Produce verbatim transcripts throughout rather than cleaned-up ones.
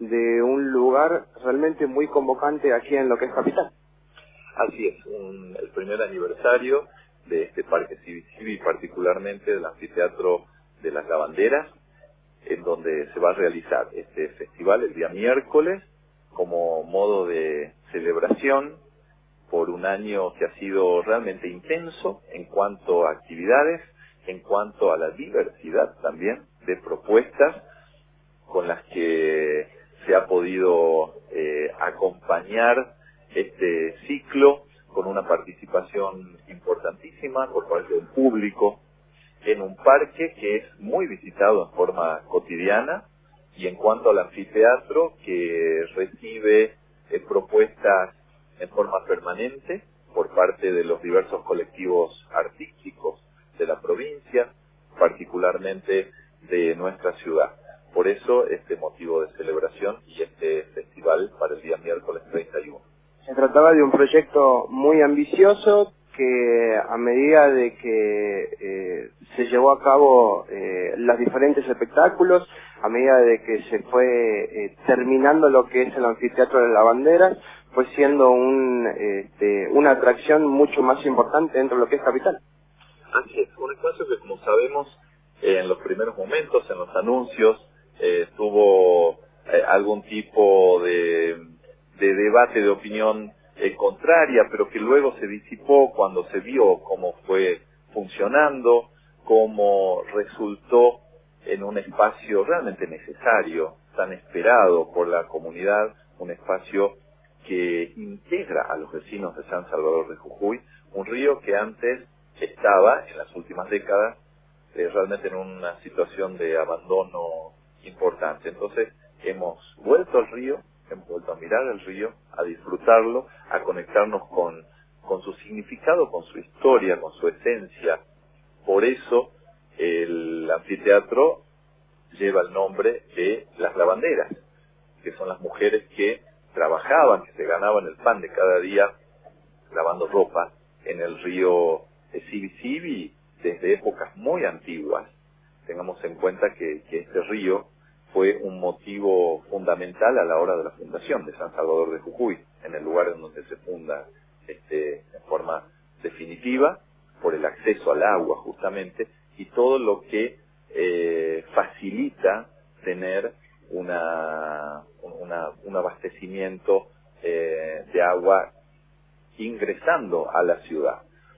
de un lugar realmente muy convocante aquí en lo que es Capital. Así es, un, el primer aniversario de este Parque Civi-Civi, particularmente del Anfiteatro de las Lavanderas, en donde se va a realizar este festival el día miércoles como modo de celebración por un año que ha sido realmente intenso en cuanto a actividades, en cuanto a la diversidad también de propuestas con las que se ha podido eh, acompañar este ciclo con una participación importantísima por parte del público en un parque que es muy visitado en forma cotidiana, y en cuanto al anfiteatro, que recibe eh, propuestas en forma permanente por parte de los diversos colectivos artísticos de la provincia, particularmente de nuestra ciudad. Por eso este motivo de celebración y este festival para el día miércoles treinta y uno. Se trataba de un proyecto muy ambicioso que, a medida de que eh, se llevó a cabo eh, los diferentes espectáculos, a medida de que se fue eh, terminando lo que es el anfiteatro de las Lavanderas, fue siendo un, este, una atracción mucho más importante dentro de lo que es Capital. Así es, un espacio que, como sabemos, eh, en los primeros momentos, en los anuncios, eh, tuvo eh, algún tipo de, de debate, de opinión eh, contraria, pero que luego se disipó cuando se vio cómo fue funcionando, cómo resultó en un espacio realmente necesario, tan esperado por la comunidad, un espacio que integra a los vecinos de San Salvador de Jujuy, un río que antes estaba, en las últimas décadas, eh, realmente en una situación de abandono importante. Entonces hemos vuelto al río, hemos vuelto a mirar el río, a disfrutarlo, a conectarnos con, con su significado, con su historia, con su esencia. Por eso el anfiteatro lleva el nombre de las lavanderas, que son las mujeres que trabajaban, que se ganaban el pan de cada día lavando ropa en el río Civi-Civi desde épocas muy antiguas. Tengamos en cuenta que, que este río fue un motivo fundamental a la hora de la fundación de San Salvador de Jujuy, en el lugar en donde se funda este, en forma definitiva, por el acceso al agua justamente, y todo lo que eh, facilita tener una, una, un abastecimiento eh, de agua ingresando a la ciudad.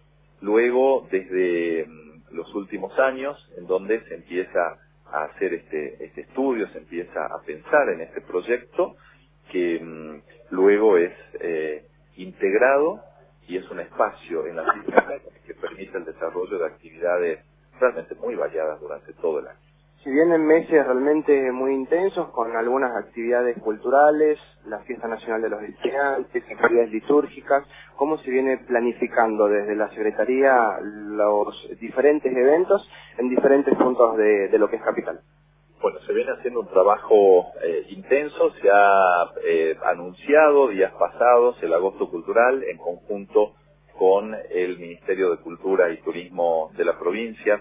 Luego, desde mm, los últimos años, en donde se empieza a hacer este, este estudio, se empieza a pensar en este proyecto, que mmm, luego es eh, integrado y es un espacio en la ciudad que permite el desarrollo de actividades realmente muy variadas durante todo el año. Si vienen meses realmente muy intensos con algunas actividades culturales, la Fiesta Nacional de los Estudiantes, actividades litúrgicas, ¿cómo se viene planificando desde la Secretaría los diferentes eventos en diferentes puntos de, de lo que es Capital? Bueno, se viene haciendo un trabajo eh, intenso, se ha eh, anunciado días pasados el Agosto Cultural en conjunto con el Ministerio de Cultura y Turismo de la provincia.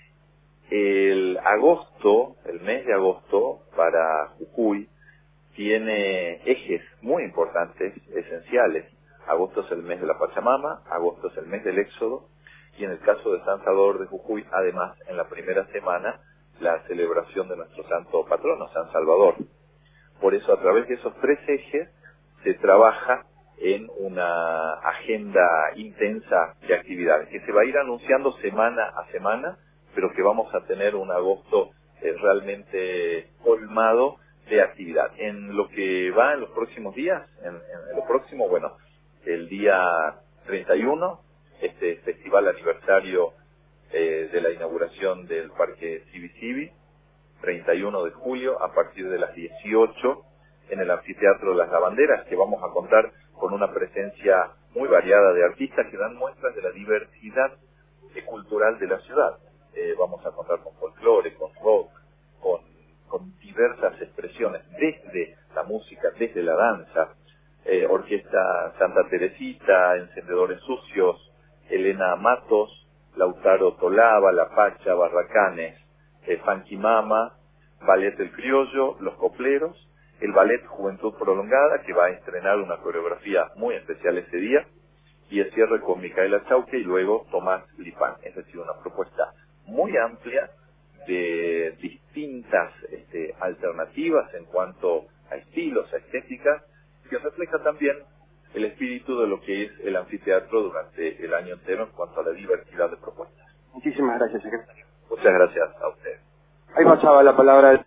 El agosto, el mes de agosto, para Jujuy, tiene ejes muy importantes, esenciales. Agosto es el mes de la Pachamama, agosto es el mes del Éxodo, y en el caso de San Salvador de Jujuy, además, en la primera semana, la celebración de nuestro santo patrono, San Salvador. Por eso, a través de esos tres ejes, se trabaja en una agenda intensa de actividades, que se va a ir anunciando semana a semana, pero que vamos a tener un agosto eh, realmente colmado de actividad. En lo que va en los próximos días, en, en lo próximo, bueno, el día treinta y uno, este festival aniversario eh, de la inauguración del Parque Civi-Civi, treinta y uno de julio, a partir de las dieciocho, en el Anfiteatro de las Lavanderas, que vamos a contar con una presencia muy variada de artistas que dan muestras de la diversidad eh, cultural de la ciudad. Eh, vamos a contar con folclore, con rock, con, con diversas expresiones, desde la música, desde la danza, eh, Orquesta Santa Teresita, Encendedores Sucios, Elena Matos, Lautaro Tolaba, La Pacha, Barracanes, eh, Funky Mama, Ballet del Criollo, Los Copleros, el ballet Juventud Prolongada, que va a estrenar una coreografía muy especial ese día, y el cierre con Micaela Chauque y luego Tomás Lipán. Es decir, una propuesta muy amplia de distintas este, alternativas en cuanto a estilos, a estéticas, que refleja también el espíritu de lo que es el anfiteatro durante el año entero en cuanto a la diversidad de propuestas. Muchísimas gracias, secretario. Muchas gracias a usted. Ahí pasaba la palabra.